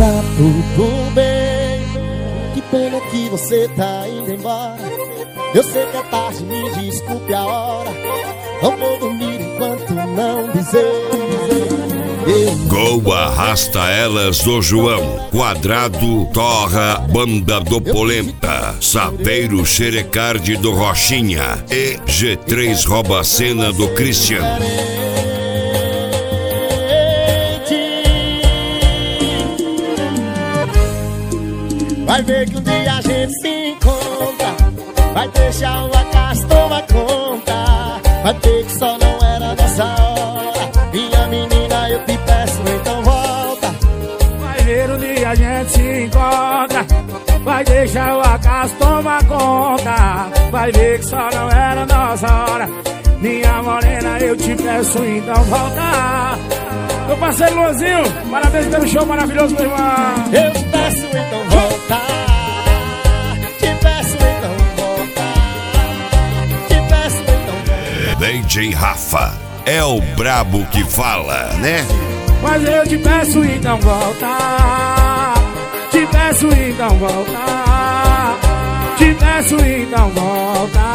tá tudo bem. Que pena que você tá indo embora. Eu sei que é tarde, me desculpe a hora. Não vou dormir enquanto não dizer. Gol arrasta elas do João, Quadrado, Torra, Banda do Polenta, Sapeiro Xerecardi do Rochinha e G3 rouba a cena do Cristiano. Vai ver que um dia a gente se encontra. Vai deixar o acaso tomar conta. Vai ver que só não era nossa hora. Minha menina, eu te peço, então volta. Vai ver um dia a gente se encontra. Vai deixar o acaso tomar conta. Vai ver que só não era nossa hora. Minha morena, eu te peço, então volta. Meu parceiro Luanzinho, parabéns pelo show maravilhoso, meu irmão. Eu te peço, então volta. Te peço, então volta. Te peço, então volta. DJ Rafa é o brabo que fala, né? Mas eu te peço, então volta. Te peço, então volta. Te peço, então volta.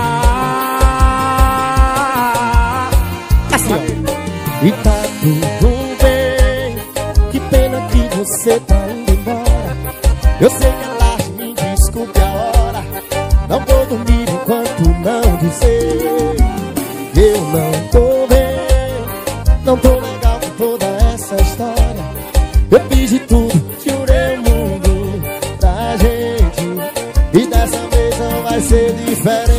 Assim, ó. E tá tudo bem. Que pena que você tá indo embora. Eu sei que é tarde, me desculpe a hora. Não vou dormir enquanto não dizer. Eu não tô bem, não tô legal com toda essa história. Eu fiz de tudo, jurei o mundo pra gente. E dessa vez não vai ser diferente.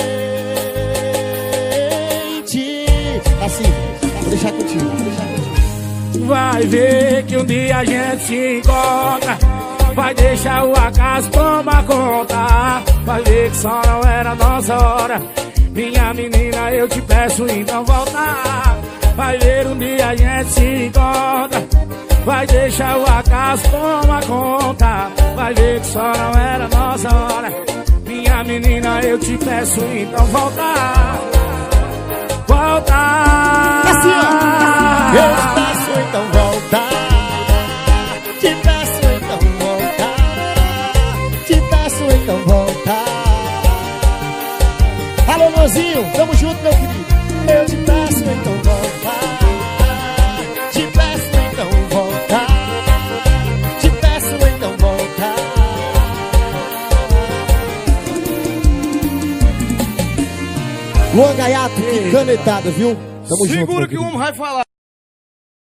Assim, vou deixar contigo, vou deixar contigo. Vai ver que um dia a gente se encontra. Vai deixar o acaso tomar conta. Vai ver que só não era nossa hora. Minha menina, eu te peço, então volta. Vai ver um dia a gente se encontra. Vai deixar o acaso tomar conta. Vai ver que só não era nossa hora. Minha menina, eu te peço, então volta. Volta. Assim, ó. Eu te peço, então volta. Te peço, então volta. Te peço, então volta. Alô, Luanzinho, tamo junto, meu querido. Eu te peço, então volta. Te peço, então volta. Te peço, então volta. Luan Gaiato, que canetada, viu? Tamo junto. Segura que o homem vai falar.